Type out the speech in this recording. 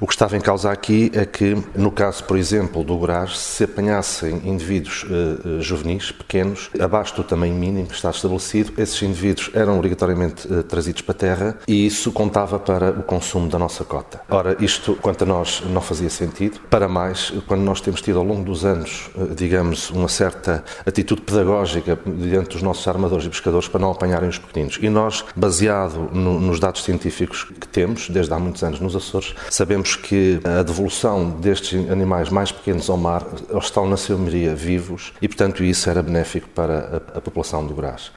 O que estava em causa aqui é que, no caso, por exemplo, do Gurás, se apanhassem indivíduos juvenis, pequenos, abaixo do tamanho mínimo que está estabelecido, esses indivíduos eram obrigatoriamente trazidos para a terra e isso contava para o consumo da nossa cota. Ora, isto, quanto a nós, não fazia sentido. Para mais, quando nós temos tido ao longo dos anos, digamos, uma certa atitude pedagógica diante dos nossos armadores e pescadores para não apanharem os pequeninos. E nós, baseado nos dados científicos que temos, desde há muitos anos nos Açores, sabemos que a devolução destes animais mais pequenos ao mar, eles estão na sua maioria vivos e, portanto, isso era benéfico para a população do Gurás.